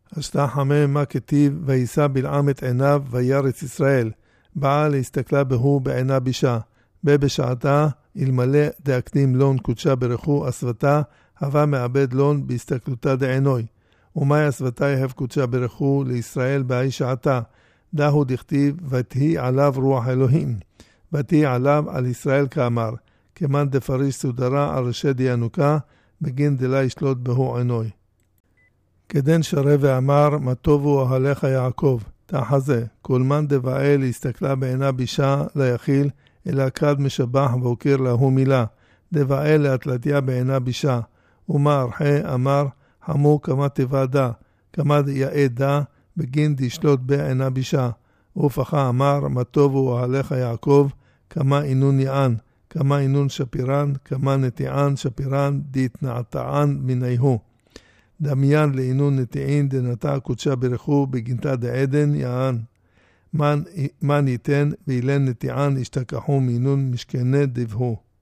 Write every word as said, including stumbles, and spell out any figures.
השתחמה מה כתיב, וישא בלעם את עיניו וירץ ישראל. בעל הסתכלה בהו בעינה בישה. בבשעתה, אלמלא דאקדים לון קודשה ברכו אסוותה, הווה מעבד לון בהסתכלותה דעינוי. ומאי אסוותה יהב קודשה ברכו לישראל באי שעתה. דהו דכתיב, ותהי עליו רוח אלוהים. ותהי עליו על ישראל כאמר. כמן דפריש סודרה על רשי דיינוקה, בגין דלה ישלוט בהו עינוי. כדן שרה ואמר, מה טובו אוהליך יעקב, תחזה, כל מן דבעל הסתכלה בעינה בישה ליחיל, אלא כד משבח והוקיר lahu מילה, דבעל לאתלתיה בעינה בישה, ומה ארחה אמר, חמו כמה תוועדה, כמה יעדה, בגין דשלוט בעינה בישה, ופחה אמר, מה טובו אוהליך יעקב, כמה אינון יען, כמה אינון שפירן, כמה נטיען שפירן, דתנעתען מיניהו. דמיין לאינון נטיעין דנתה קודשה ברכו בגינתה דעדן יען. מן, מן ייתן ואילן נטיען השתכחו מינון משכנה דבהו.